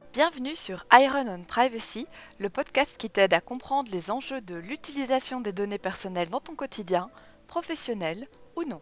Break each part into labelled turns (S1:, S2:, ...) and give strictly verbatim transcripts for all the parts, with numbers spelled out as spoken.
S1: Bienvenue sur Iron on Privacy, le podcast qui t'aide à comprendre les enjeux de l'utilisation des données personnelles dans ton quotidien, professionnel ou non.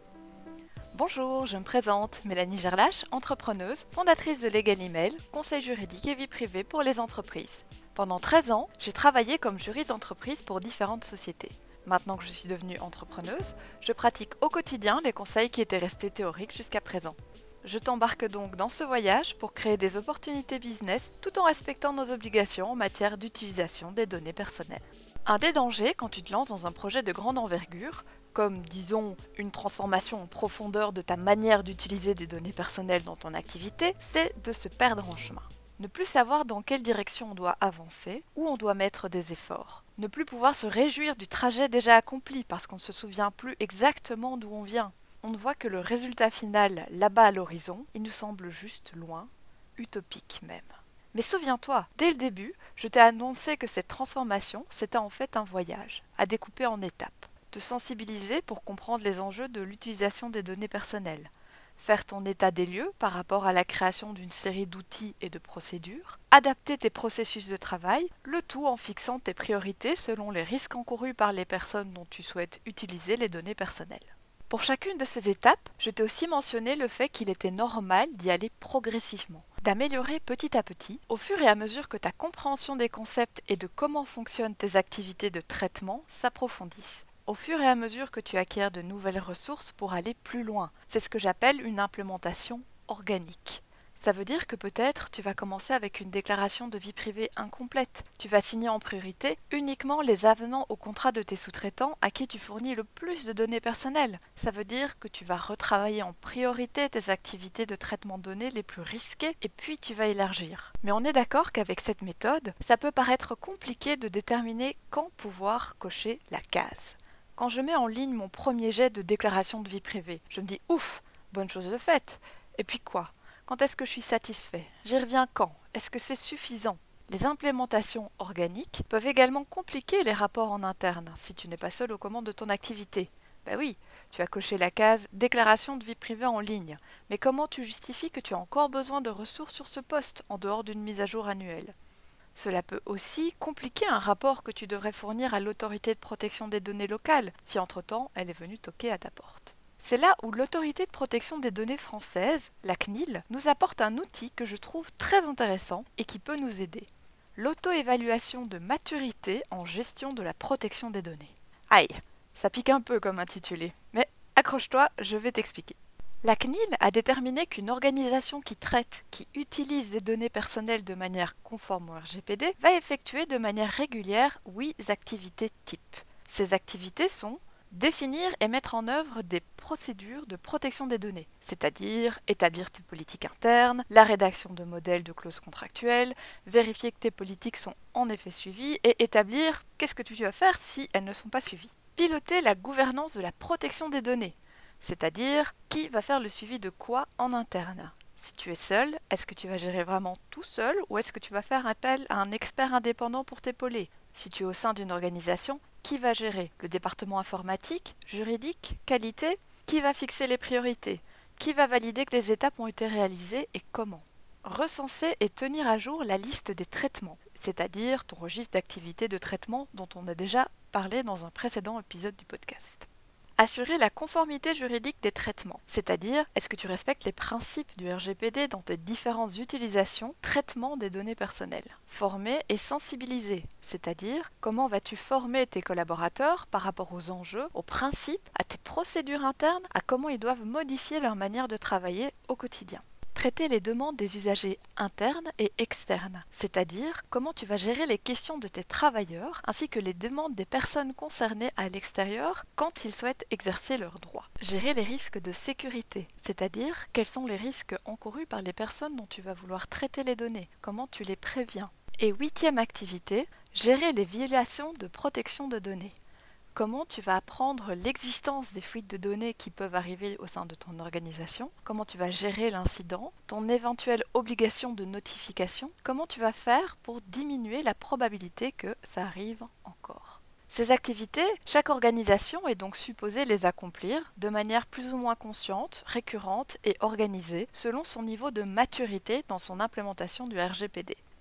S1: Bonjour, je me présente, Mélanie Gerlache, entrepreneuse, fondatrice de Legal Email, conseil juridique et vie privée pour les entreprises. Pendant treize ans, j'ai travaillé comme juriste d'entreprise pour différentes sociétés. Maintenant que je suis devenue entrepreneuse, je pratique au quotidien les conseils qui étaient restés théoriques jusqu'à présent. Je t'embarque donc dans ce voyage pour créer des opportunités business tout en respectant nos obligations en matière d'utilisation des données personnelles. Un des dangers quand tu te lances dans un projet de grande envergure, comme disons une transformation en profondeur de ta manière d'utiliser des données personnelles dans ton activité, c'est de se perdre en chemin. Ne plus savoir dans quelle direction on doit avancer, où on doit mettre des efforts. Ne plus pouvoir se réjouir du trajet déjà accompli parce qu'on ne se souvient plus exactement d'où on vient. On ne voit que le résultat final là-bas à l'horizon, il nous semble juste loin, utopique même. Mais souviens-toi, dès le début, je t'ai annoncé que cette transformation, c'était en fait un voyage, à découper en étapes. Te sensibiliser pour comprendre les enjeux de l'utilisation des données personnelles. Faire ton état des lieux par rapport à la création d'une série d'outils et de procédures. Adapter tes processus de travail, le tout en fixant tes priorités selon les risques encourus par les personnes dont tu souhaites utiliser les données personnelles. Pour chacune de ces étapes, je t'ai aussi mentionné le fait qu'il était normal d'y aller progressivement, d'améliorer petit à petit, au fur et à mesure que ta compréhension des concepts et de comment fonctionnent tes activités de traitement s'approfondissent, au fur et à mesure que tu acquiers de nouvelles ressources pour aller plus loin. C'est ce que j'appelle une implémentation organique. Ça veut dire que peut-être tu vas commencer avec une déclaration de vie privée incomplète. Tu vas signer en priorité uniquement les avenants au contrat de tes sous-traitants à qui tu fournis le plus de données personnelles. Ça veut dire que tu vas retravailler en priorité tes activités de traitement de données les plus risquées et puis tu vas élargir. Mais on est d'accord qu'avec cette méthode, ça peut paraître compliqué de déterminer quand pouvoir cocher la case. Quand je mets en ligne mon premier jet de déclaration de vie privée, je me dis ouf, bonne chose de faite. Et puis quoi ? Quand est-ce que je suis satisfait? J'y reviens quand? Est-ce que c'est suffisant? Les implémentations organiques peuvent également compliquer les rapports en interne si tu n'es pas seul aux commandes de ton activité. Ben oui, tu as coché la case déclaration de vie privée en ligne, mais comment tu justifies que tu as encore besoin de ressources sur ce poste en dehors d'une mise à jour annuelle? Cela peut aussi compliquer un rapport que tu devrais fournir à l'autorité de protection des données locales si entre-temps elle est venue toquer à ta porte. C'est là où l'Autorité de protection des données française, la C N I L, nous apporte un outil que je trouve très intéressant et qui peut nous aider. L'auto-évaluation de maturité en gestion de la protection des données. Aïe, ça pique un peu comme intitulé, mais accroche-toi, je vais t'expliquer. La C N I L a déterminé qu'une organisation qui traite, qui utilise des données personnelles de manière conforme au R G P D va effectuer de manière régulière huit activités types. Ces activités sont définir et mettre en œuvre des procédures de protection des données, c'est-à-dire établir tes politiques internes, la rédaction de modèles de clauses contractuelles, vérifier que tes politiques sont en effet suivies et établir qu'est-ce que tu vas faire si elles ne sont pas suivies. Piloter la gouvernance de la protection des données, c'est-à-dire qui va faire le suivi de quoi en interne. Si tu es seul, est-ce que tu vas gérer vraiment tout seul ou est-ce que tu vas faire appel à un expert indépendant pour t'épauler? Si tu es au sein d'une organisation, qui va gérer? Le département informatique, juridique, qualité? Qui va fixer les priorités? Qui va valider que les étapes ont été réalisées et comment? Recenser et tenir à jour la liste des traitements, c'est-à-dire ton registre d'activités de traitement dont on a déjà parlé dans un précédent épisode du podcast. Assurer la conformité juridique des traitements, c'est-à-dire est-ce que tu respectes les principes du R G P D dans tes différentes utilisations, traitement des données personnelles. Former et sensibiliser, c'est-à-dire comment vas-tu former tes collaborateurs par rapport aux enjeux, aux principes, à tes procédures internes, à comment ils doivent modifier leur manière de travailler au quotidien. Traiter les demandes des usagers internes et externes, c'est-à-dire comment tu vas gérer les questions de tes travailleurs ainsi que les demandes des personnes concernées à l'extérieur quand ils souhaitent exercer leurs droits. Gérer les risques de sécurité, c'est-à-dire quels sont les risques encourus par les personnes dont tu vas vouloir traiter les données, comment tu les préviens. Et huitième activité, gérer les violations de protection de données. Comment tu vas apprendre l'existence des fuites de données qui peuvent arriver au sein de ton organisation, comment tu vas gérer l'incident, ton éventuelle obligation de notification, comment tu vas faire pour diminuer la probabilité que ça arrive encore. Ces activités, chaque organisation est donc supposée les accomplir de manière plus ou moins consciente, récurrente et organisée selon son niveau de maturité dans son implémentation du R G P D.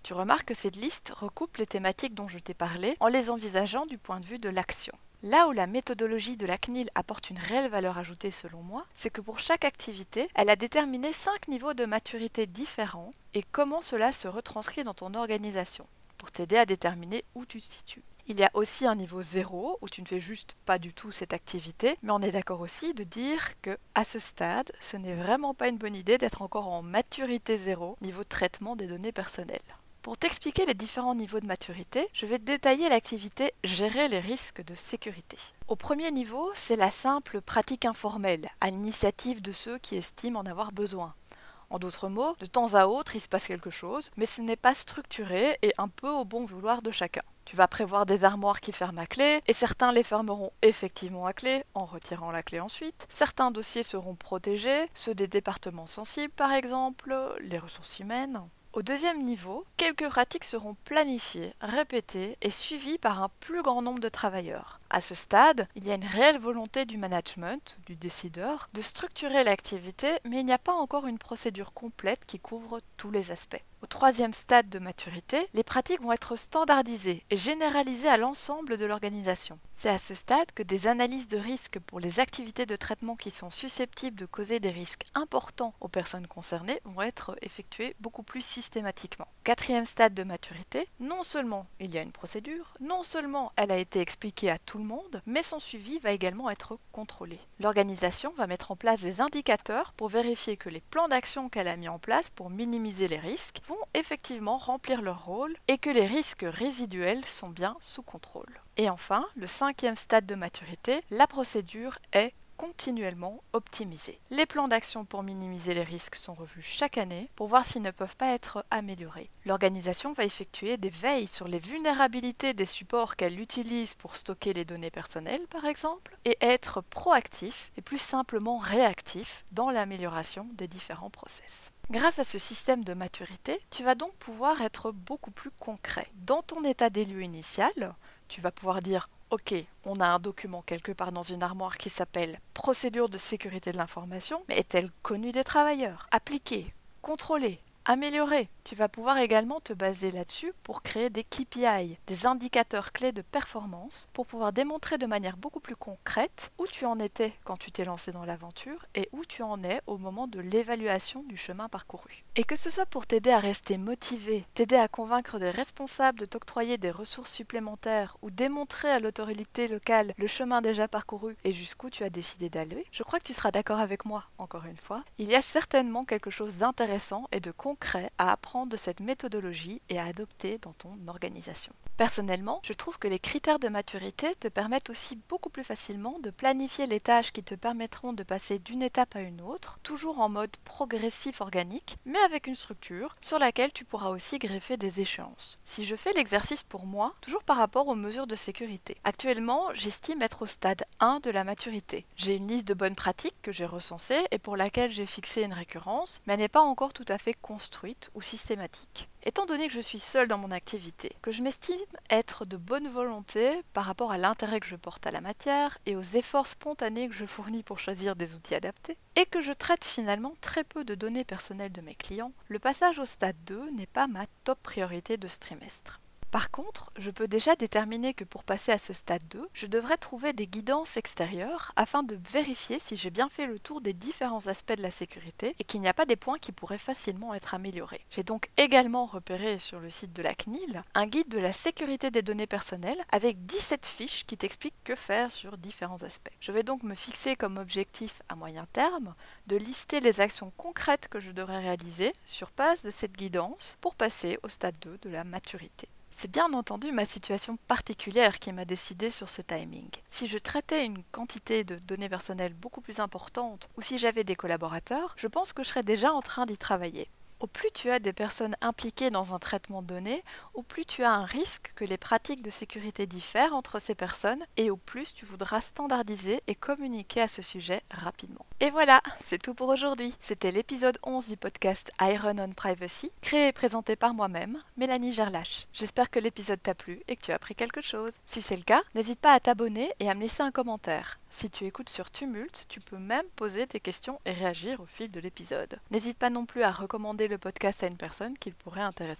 S1: Tu remarques que cette liste recoupe les thématiques dont je t'ai parlé en les envisageant du point de vue de l'action. Là où la méthodologie de la C N I L apporte une réelle valeur ajoutée selon moi, c'est que pour chaque activité, elle a déterminé cinq niveaux de maturité différents et comment cela se retranscrit dans ton organisation, pour t'aider à déterminer où tu te situes. Il y a aussi un niveau zéro où tu ne fais juste pas du tout cette activité, mais on est d'accord aussi de dire que à ce stade, ce n'est vraiment pas une bonne idée d'être encore en maturité zéro, niveau traitement des données personnelles. Pour t'expliquer les différents niveaux de maturité, je vais détailler l'activité Gérer les risques de sécurité. Au premier niveau, c'est la simple pratique informelle, à l'initiative de ceux qui estiment en avoir besoin. En d'autres mots, de temps à autre, il se passe quelque chose, mais ce n'est pas structuré et un peu au bon vouloir de chacun. Tu vas prévoir des armoires qui ferment à clé, et certains les fermeront effectivement à clé, en retirant la clé ensuite. Certains dossiers seront protégés, ceux des départements sensibles par exemple, les ressources humaines. Au deuxième niveau, quelques pratiques seront planifiées, répétées et suivies par un plus grand nombre de travailleurs. À ce stade, il y a une réelle volonté du management, du décideur, de structurer l'activité, mais il n'y a pas encore une procédure complète qui couvre tous les aspects. Au troisième stade de maturité, les pratiques vont être standardisées et généralisées à l'ensemble de l'organisation. C'est à ce stade que des analyses de risques pour les activités de traitement qui sont susceptibles de causer des risques importants aux personnes concernées vont être effectuées beaucoup plus systématiquement. Quatrième stade de maturité, non seulement il y a une procédure, non seulement elle a été expliquée à tout le monde, mais son suivi va également être contrôlé. L'organisation va mettre en place des indicateurs pour vérifier que les plans d'action qu'elle a mis en place pour minimiser les risques vont effectivement remplir leur rôle et que les risques résiduels sont bien sous contrôle. Et enfin, le cinquième stade de maturité, la procédure est continuellement optimisée. Les plans d'action pour minimiser les risques sont revus chaque année pour voir s'ils ne peuvent pas être améliorés. L'organisation va effectuer des veilles sur les vulnérabilités des supports qu'elle utilise pour stocker les données personnelles par exemple et être proactif et plus simplement réactif dans l'amélioration des différents process. Grâce à ce système de maturité, tu vas donc pouvoir être beaucoup plus concret. Dans ton état des lieux initial, tu vas pouvoir dire « Ok, on a un document quelque part dans une armoire qui s'appelle « Procédure de sécurité de l'information », mais est-elle connue des travailleurs, appliquée, contrôlée, améliorée ?» Tu vas pouvoir également te baser là-dessus pour créer des K P I, des indicateurs clés de performance, pour pouvoir démontrer de manière beaucoup plus concrète où tu en étais quand tu t'es lancé dans l'aventure et où tu en es au moment de l'évaluation du chemin parcouru. Et que ce soit pour t'aider à rester motivé, t'aider à convaincre des responsables de t'octroyer des ressources supplémentaires ou démontrer à l'autorité locale le chemin déjà parcouru et jusqu'où tu as décidé d'aller, je crois que tu seras d'accord avec moi, encore une fois. Il y a certainement quelque chose d'intéressant et de concret à apprendre de cette méthodologie et à adopter dans ton organisation. Personnellement, je trouve que les critères de maturité te permettent aussi beaucoup plus facilement de planifier les tâches qui te permettront de passer d'une étape à une autre, toujours en mode progressif organique, mais avec une structure sur laquelle tu pourras aussi greffer des échéances. Si je fais l'exercice pour moi, toujours par rapport aux mesures de sécurité. Actuellement, j'estime être au stade un de la maturité. J'ai une liste de bonnes pratiques que j'ai recensées et pour laquelle j'ai fixé une récurrence, mais elle n'est pas encore tout à fait construite ou systématique. Étant donné que je suis seule dans mon activité, que je m'estime être de bonne volonté par rapport à l'intérêt que je porte à la matière et aux efforts spontanés que je fournis pour choisir des outils adaptés, et que je traite finalement très peu de données personnelles de mes clients, le passage au stade deux n'est pas ma top priorité de ce trimestre. Par contre, je peux déjà déterminer que pour passer à ce stade deux, je devrais trouver des guidances extérieures afin de vérifier si j'ai bien fait le tour des différents aspects de la sécurité et qu'il n'y a pas des points qui pourraient facilement être améliorés. J'ai donc également repéré sur le site de la C N I L un guide de la sécurité des données personnelles avec dix-sept fiches qui t'expliquent que faire sur différents aspects. Je vais donc me fixer comme objectif à moyen terme de lister les actions concrètes que je devrais réaliser sur base de cette guidance pour passer au stade deux de la maturité. C'est bien entendu ma situation particulière qui m'a décidé sur ce timing. Si je traitais une quantité de données personnelles beaucoup plus importante ou si j'avais des collaborateurs, je pense que je serais déjà en train d'y travailler. Au plus tu as des personnes impliquées dans un traitement de données, au plus tu as un risque que les pratiques de sécurité diffèrent entre ces personnes et au plus tu voudras standardiser et communiquer à ce sujet rapidement. Et voilà, c'est tout pour aujourd'hui. C'était l'épisode onze du podcast Iron on Privacy, créé et présenté par moi-même, Mélanie Gerlache. J'espère que l'épisode t'a plu et que tu as appris quelque chose. Si c'est le cas, n'hésite pas à t'abonner et à me laisser un commentaire. Si tu écoutes sur Tumult, tu peux même poser tes questions et réagir au fil de l'épisode. N'hésite pas non plus à recommander le podcast à une personne qui le pourrait intéresser.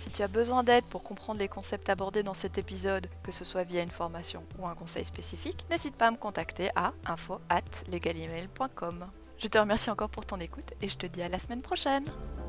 S1: Si tu as besoin d'aide pour comprendre les concepts abordés dans cet épisode, que ce soit via une formation ou un conseil spécifique, n'hésite pas à me contacter à info arobase legalemail point com. Je te remercie encore pour ton écoute et je te dis à la semaine prochaine.